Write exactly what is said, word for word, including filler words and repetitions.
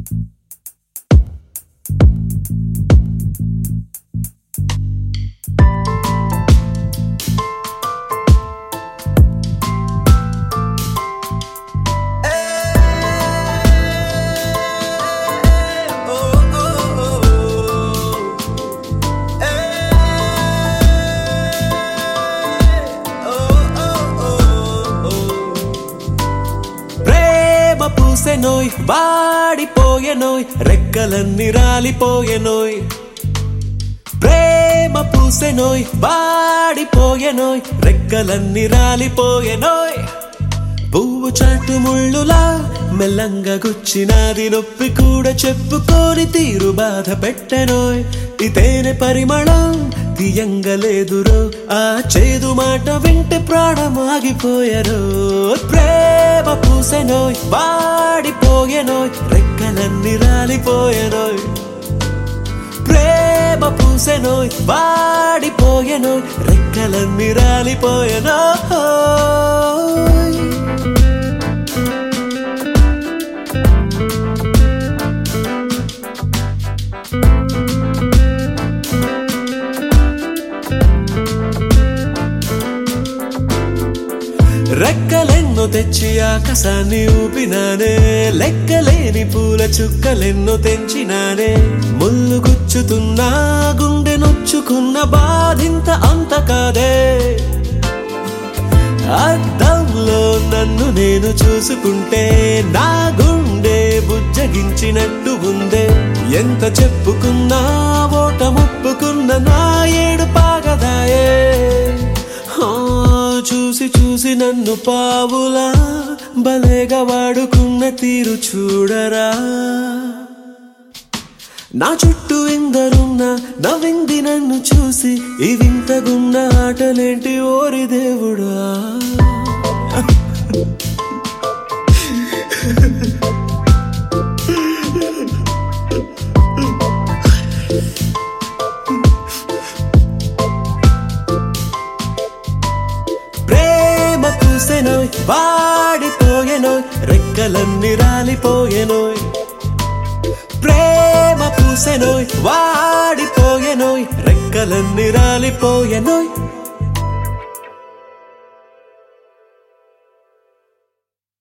పూసెనోయ్ వాడిపోయెనోయ్ రెక్కలన్నీ రాలిపోయెనోయ్ ప్రేమ పూసెనోయ్ వాడిపోయెనోయ్ రెక్కలన్నీ రాలిపోయెనోయ్ పువ్వు చాటు ముళ్ళులా మెల్లంగా గుచ్చినాది నొప్పి కూడా చెప్పుకోని తీరు బాధ పెట్టెనోయ్ ఇతేనే పరిమళం తీయంగా లేదురో ఆ చేదు మాట వింటే ప్రాణం ఆగిపోయెరో ప్రేమ పూసెనోయ్ వాడిపోయెనోయ్ రెక్కలన్నీ రాలిపోయెనోయ్ ప్రేమ పూసెనోయ్ వాడిపోయెనోయ్ రెక్కలన్నీ రాలిపోయెనోయ్ రెక్కలెన్నో తెచ్చి ఆకాశాన్ని ఊపినానే లెక్కలేని పూల చుక్కలెన్నో తెంచినానే ముళ్ళు గుచ్చుతున్నా గుండె నొచ్చుకున్న బాధింత అంత కాదే అద్దంలో నన్ను నేను చూసుకుంటే నా గుండె బుజ్జగించినట్టు ఉందే ఎంత చెప్పుకున్నా ఓట ముప్పుకున్న నా ఏడు పాగదాయే చూసి చూసి నన్ను పావులా భలేగా వాడుకున్న తీరు చూడరా నా చుట్టూ ఎందరున్నా నవ్వింది నన్ను చూసి ఈ వింతగున్న ఆటలేంటి ఓరి దేవుడా పూసెనోయ్ వాడిపోయెనోయ్ రెక్కలన్నీ రాలిపోయెనోయ్ ప్రేమ పూసెనోయ్ వాడిపోయెనోయ్ రెక్కలన్నీ రాలిపోయెనోయ్